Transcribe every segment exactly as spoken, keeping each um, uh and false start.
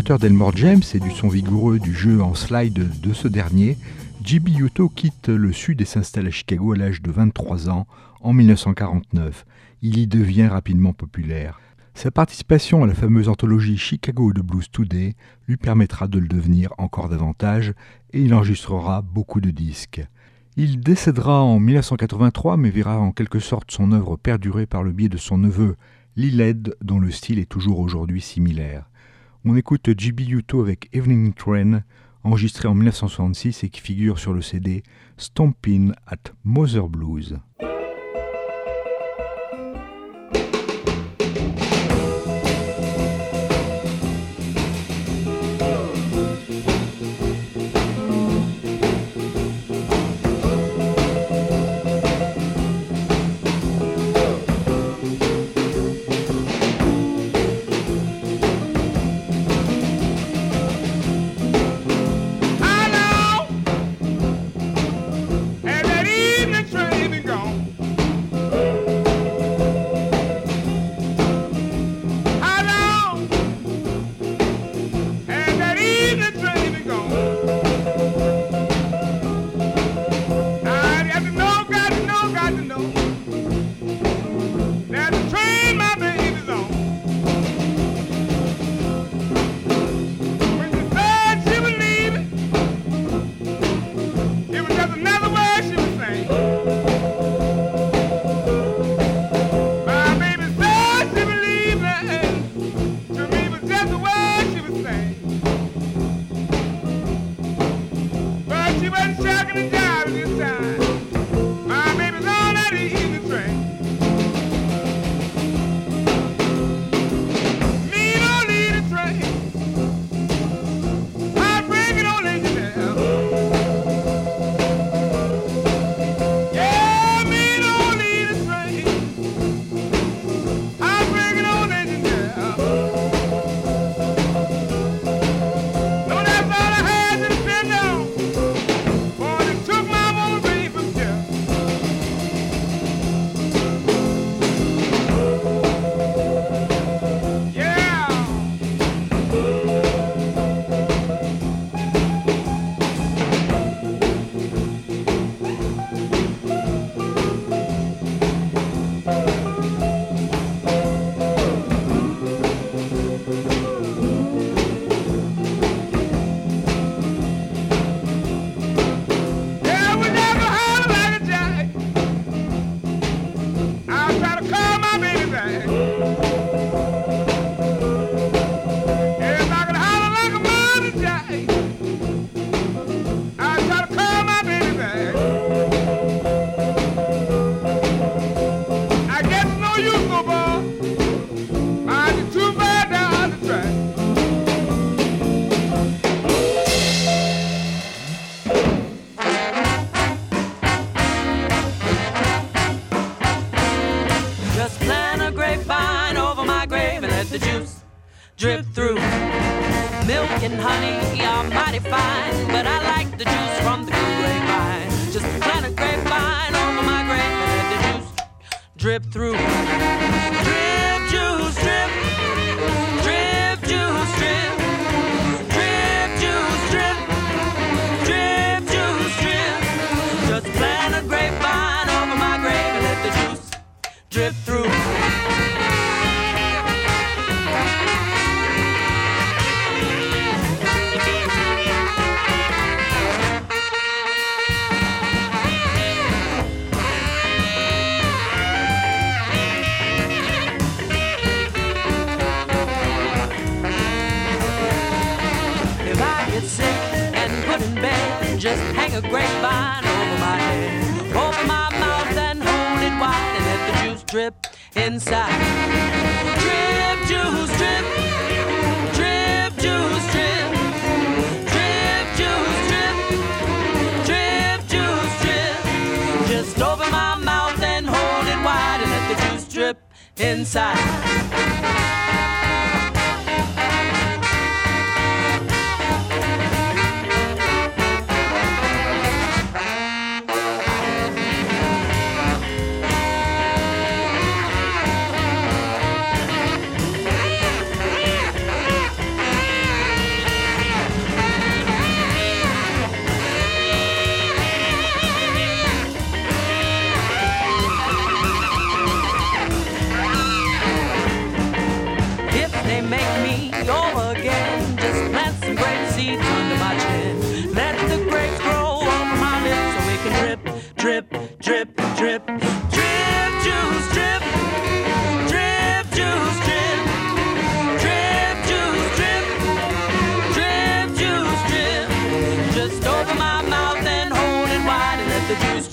amateur d'Elmore James et du son vigoureux du jeu en slide de ce dernier, J B Hutto quitte le Sud et s'installe à Chicago à l'âge de vingt-trois ans en mille neuf cent quarante-neuf. Il y devient rapidement populaire. Sa participation à la fameuse anthologie Chicago The Blues Today lui permettra de le devenir encore davantage et il enregistrera beaucoup de disques. Il décédera en mille neuf cent quatre-vingt-trois mais verra en quelque sorte son œuvre perdurer par le biais de son neveu Lilled, dont le style est toujours aujourd'hui similaire. On écoute J B Hutto avec Evening Train, enregistré en mille neuf cent soixante-six et qui figure sur le C D Stompin' at Mother Blues.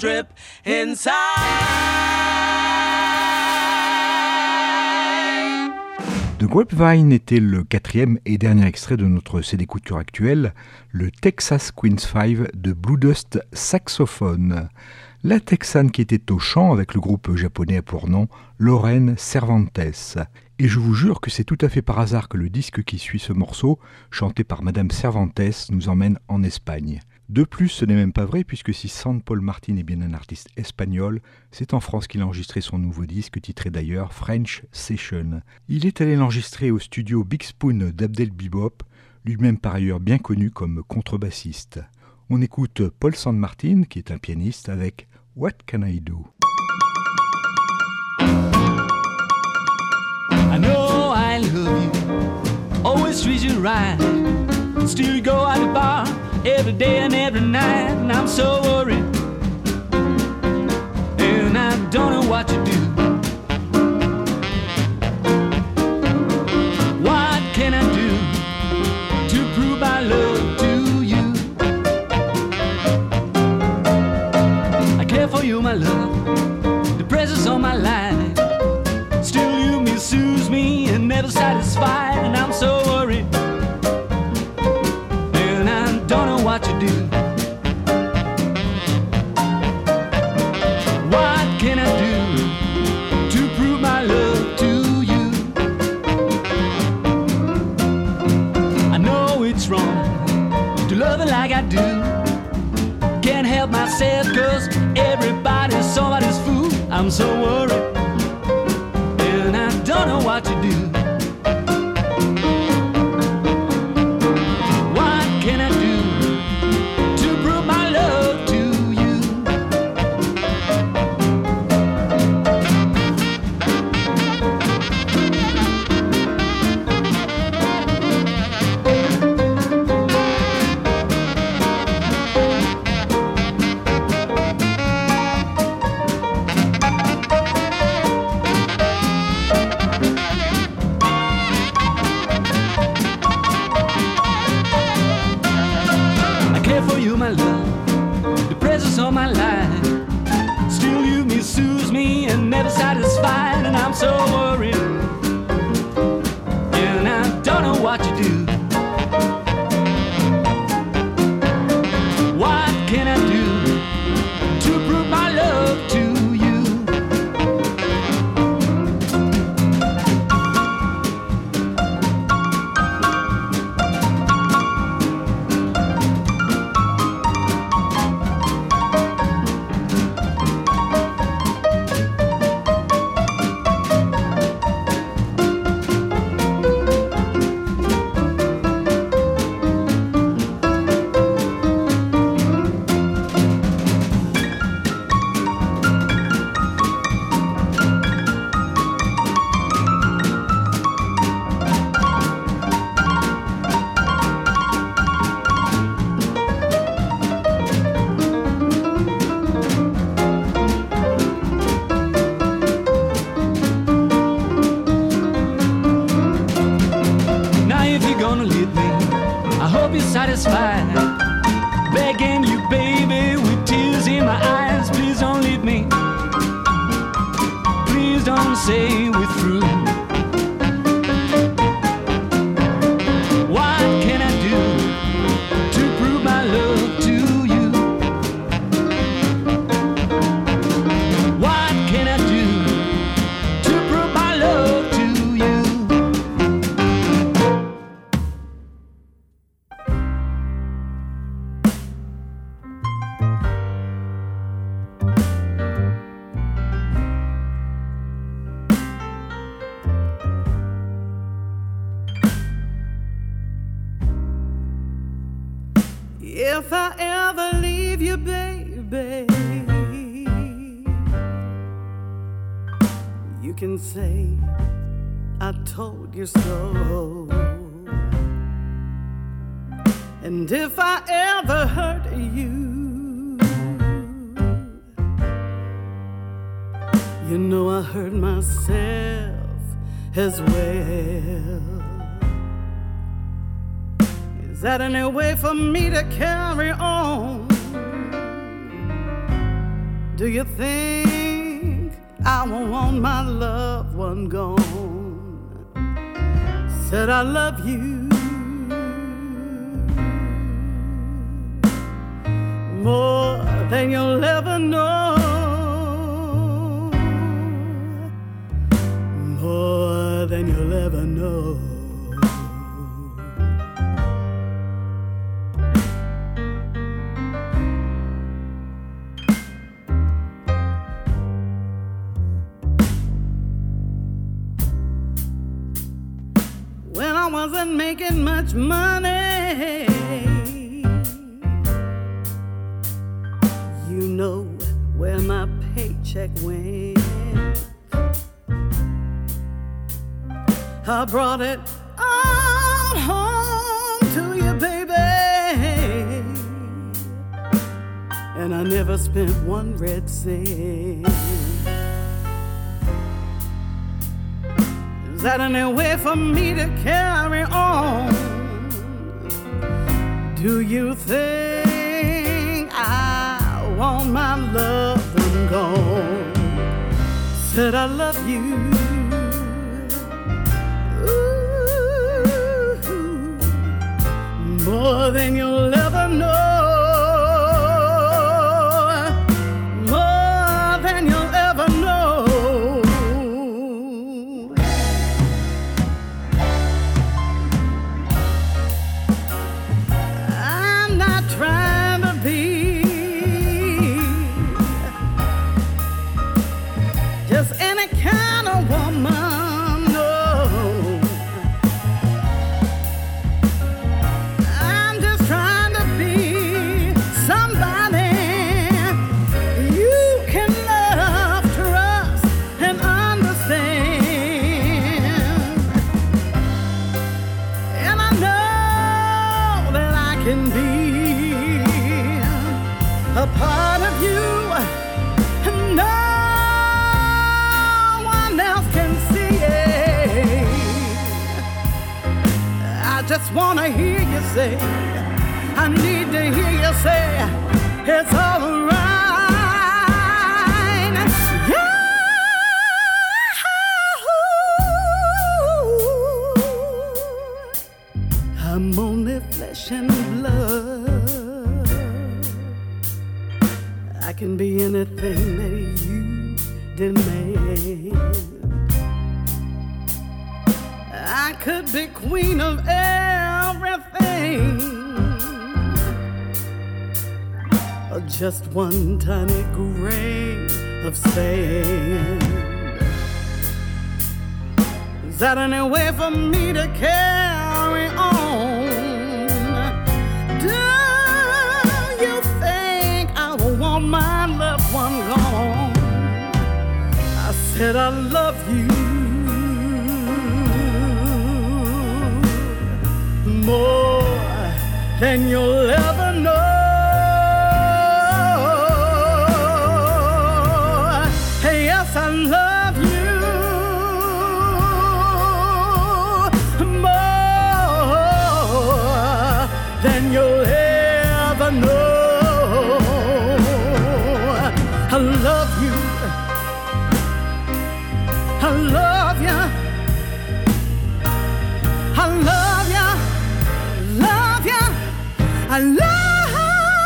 strip inside. The Grapevine était le quatrième et dernier extrait de notre C D Couture actuel, le Texas Queens five de Blue Dust Saxophone. La Texane qui était au chant avec le groupe japonais pour nom Lorraine Cervantes. Et je vous jure que c'est tout à fait par hasard que le disque qui suit ce morceau, chanté par Madame Cervantes, nous emmène en Espagne. De plus, ce n'est même pas vrai, puisque si San Paul Martin est bien un artiste espagnol, c'est en France qu'il a enregistré son nouveau disque, titré d'ailleurs French Session. Il est allé l'enregistrer au studio Big Spoon d'Abdel Bebop, lui-même par ailleurs bien connu comme contrebassiste. On écoute Paul San Martin, qui est un pianiste, avec What Can I Do? I know I love you, always treat you right. Still you go out the bar every day and every night, and I'm so worried, and I don't know what to do. What can I do to prove my love to you? I care for you, my love, the presence of my life. Still you misuse me and never satisfied, and I'm so worried, and I don't know what to do. What can I do to prove my love to you? I know it's wrong to love it like I do. Can't help myself, cause everybody's somebody's fool. I'm so worried, and I don't know what to do. What can I do to prove my love to you? My love, the presence of my life. Still you misuse me and never satisfied, and I'm so worried, and I don't know what to do. What can I do to prove my love to you? Satisfied, begging you, baby, with tears in my eyes. Please don't leave me. Please don't say we're through. What can I do to prove my love to you? What can I do to prove my love to you? If I ever leave you, baby, you can say I told you so. And if I ever hurt you, you know I hurt myself as well. Is that any way for me to carry on? Do you think I won't want my loved one gone? Said I love you more than you'll ever know, more than you'll ever know. When I wasn't making much money, you know where my paycheck went. I brought it on home to you, baby, and I never spent one red cent. Is that any way for me to carry on? Do you think I want my love and gone? Said I love you more than you'll ever know, more than you'll ever know. I'm not trying to be just any kind of woman. Just wanna hear you say, I need to hear you say, it's all right. Yeah. I'm only flesh and blood. I can be anything that you demand. I could be queen of everything, or just one tiny grain of sand. Is that any way for me to carry on? Do you think I will want my loved one gone? I said I love you more than you'll ever know. Hey, yes, I love you more than you'll ever know. I love you. I love you. I love you. I love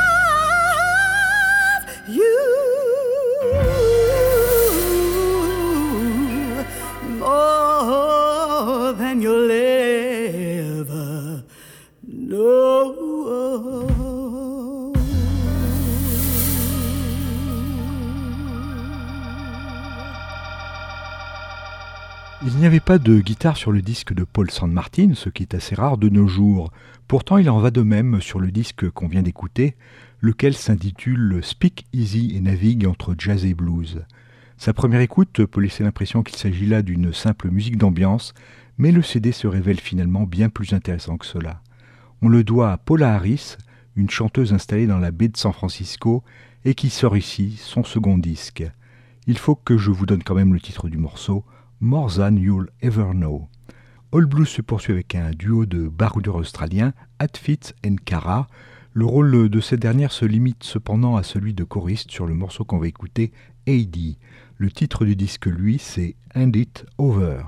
you more than you'll ever know. Il n'y avait pas de guitare sur le disque de Paul San Martin, ce qui est assez rare de nos jours. Pourtant, il en va de même sur le disque qu'on vient d'écouter, lequel s'intitule Speak Easy et navigue entre jazz et blues. Sa première écoute peut laisser l'impression qu'il s'agit là d'une simple musique d'ambiance, mais le C D se révèle finalement bien plus intéressant que cela. On le doit à Paula Harris, une chanteuse installée dans la baie de San Francisco et qui sort ici son second disque. Il faut que je vous donne quand même le titre du morceau, More Than You'll Ever Know. All Blues se poursuit avec un duo de baroudeurs australiens, Hatfields and Cara. Le rôle de cette dernière se limite cependant à celui de choriste sur le morceau qu'on va écouter, Heidi. Le titre du disque, lui, c'est Hand It Over.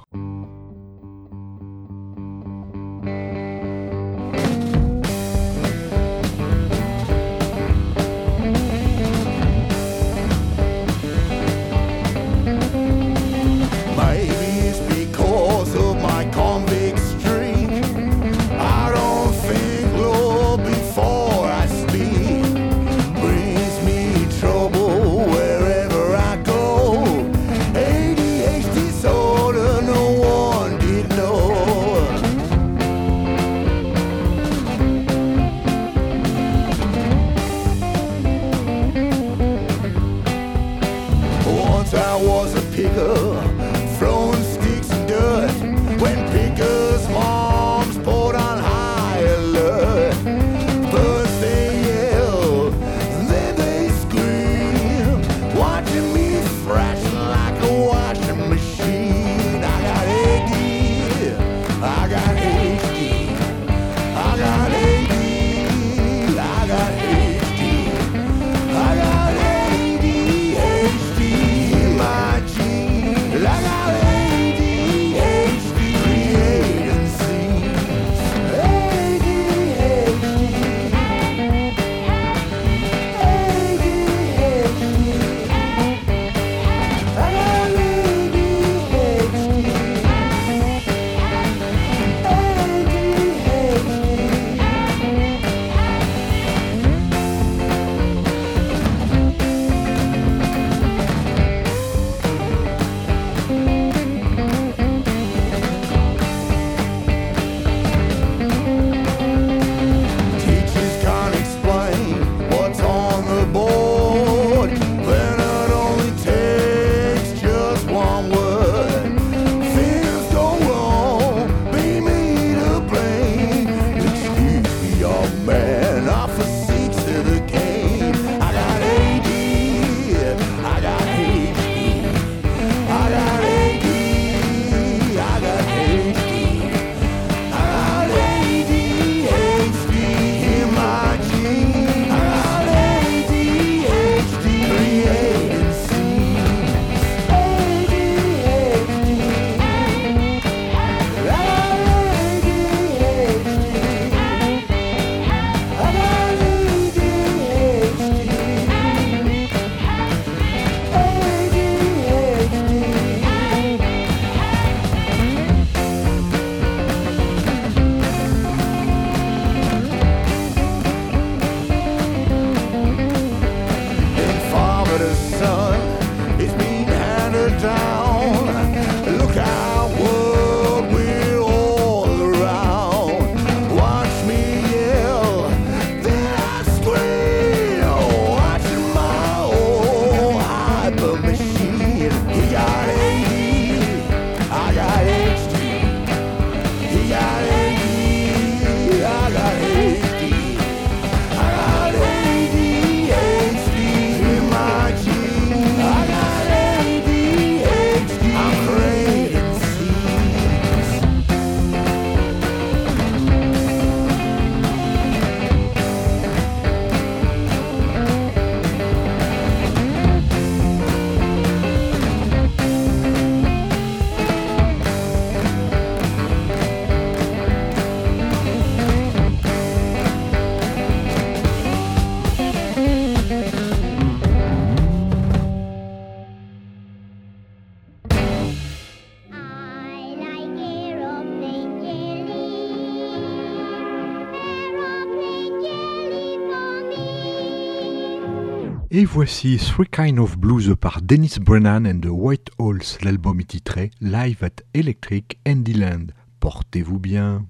Et voici Three Kind of Blues par Dennis Brennan and the White Halls. L'album est titré Live at Electric Andyland. Portez-vous bien.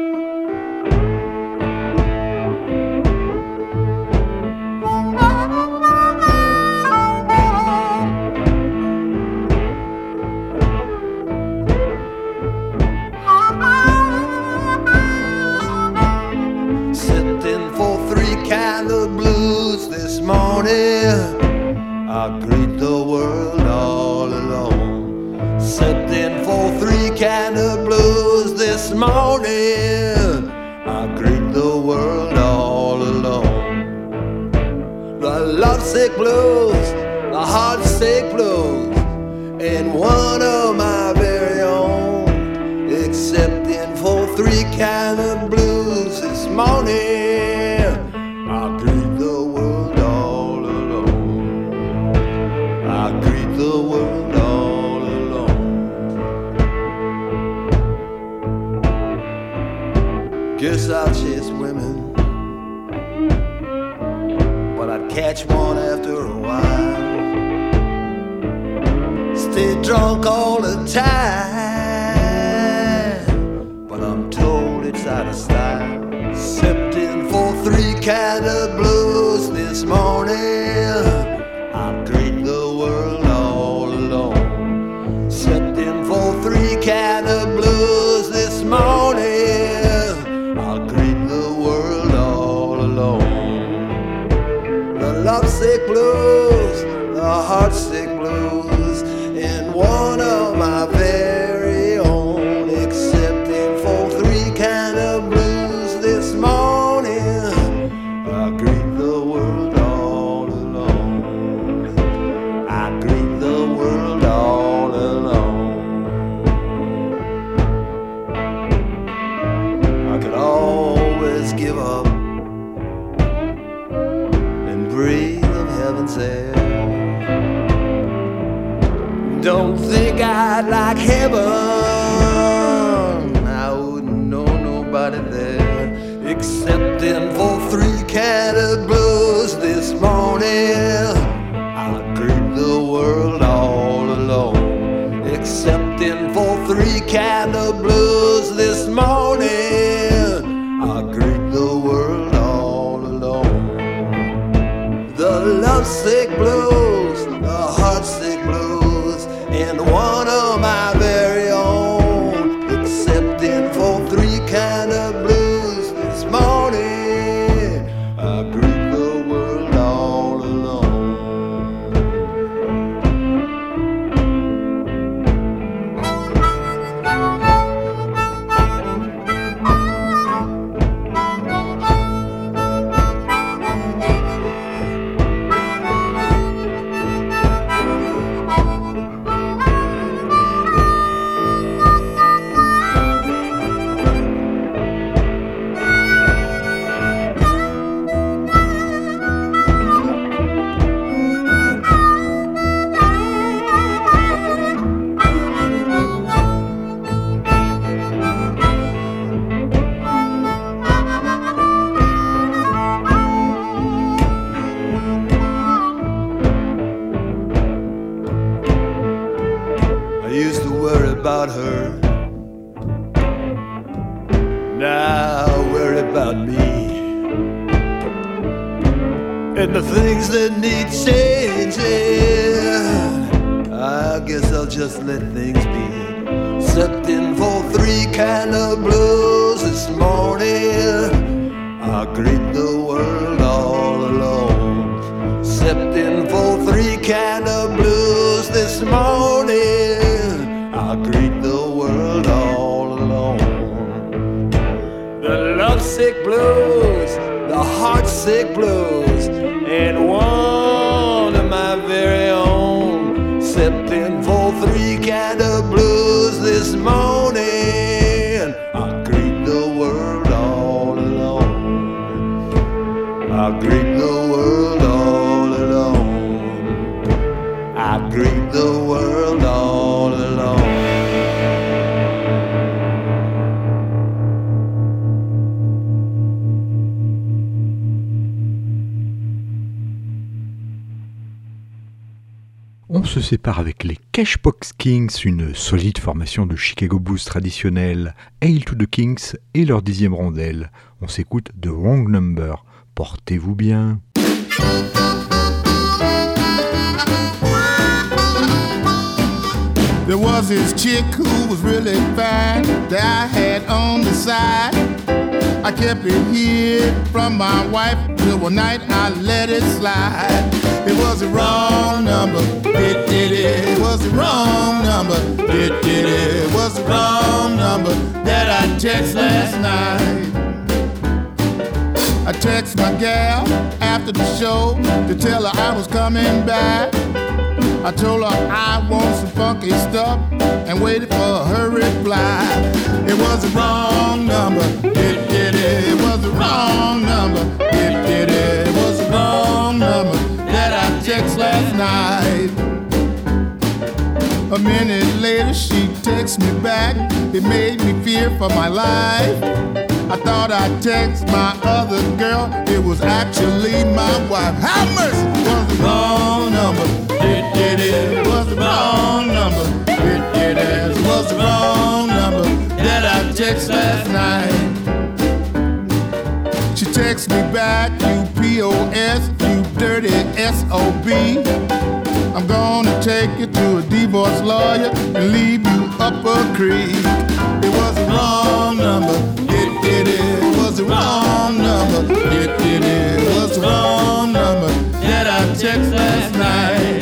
I greet the world all alone. Setting for three kind of blues this morning. I greet the world all alone. lovesick blues, the heartsick blues, and one of my very own, accepting for three kind of blues this morning. I greet the world all alone. I greet the world all alone. Guess I'll chase women, but I'd catch one after a while. Stay drunk all the time, but I'm told it's out of style. Accepting for three kind of blues this morning. I greet the world all alone. Accepting for three kind of blues this morning. I greet the world all alone. The lovesick blues, the heartsick blues, and one of my very own, accepting for three kind of blues this morning. I greet the world all alone. I greet the world all alone. I could always give up and breathe of heaven's air. Don't think I'd like heaven, I wouldn't know nobody there. Accepting for three kind of blues this morning. I greet the world all alone. Accepting for three kind of blues this morning. I greet the world all alone. The lovesick blues, the heartsick blues, and one of my very own, accepting for three kind of blues this morning. I greet the world all alone. About her, now worry about me and the things that need changing. I guess I'll just let things be. Accepting for three kind of blues this morning. I greet the world all alone. Accepting for three kind of blues this morning. I greet the world all alone. The lovesick blues, the heartsick blues, and one of my very own, accepting for three kind of blues this morning. I greet the world all alone. I greet the world all alone. I greet the world all alone. On se sépare avec les Cashbox Kings, une solide formation de Chicago blues traditionnel, Hail to the Kings et leur dixième rondelle. On s'écoute The Wrong Number. Portez-vous bien. There was this chick who was really fine that I had on the side. I kept it hid from my wife till one night I let it slide. It was the wrong number, it did it. It was the wrong number, it did it. It was the wrong number that I text last night. I text my gal after the show to tell her I was coming back. I told her I want some funky stuff and waited for her reply. It was the wrong number, it did it. It was the wrong number, it did it. It was the wrong number that I text last night. A minute later she texts me back. It made me fear for my life. I thought I'd text my other girl. It was actually my wife. How mercy was the wrong number. It did it. It was the wrong number. It did it. It was the wrong number that I texted last night. She texts me back, you P O S, you dirty S O B. I'm gonna take you to a divorce lawyer and leave you up a creek. It was the wrong number, it did it. It was the wrong number, it did it. It was the wrong number that I texted last night.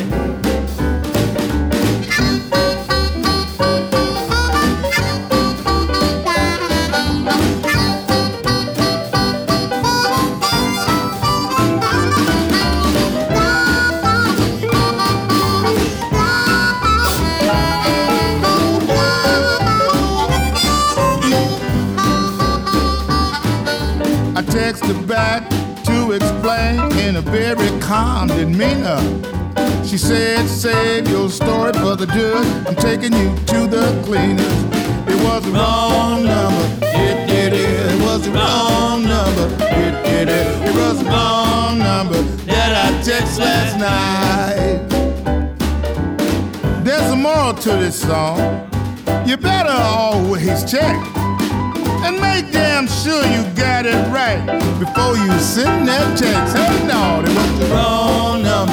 Texted back to explain in a very calm demeanor. She said, save your story for the judge. I'm taking you to the cleaners. It was the wrong number, it did it. It was the wrong number, it did it. It was the wrong number that I texted last night. There's a moral to this song. You better always check and make damn sure you got it right before you send that text. Hey, no, it was the wrong number.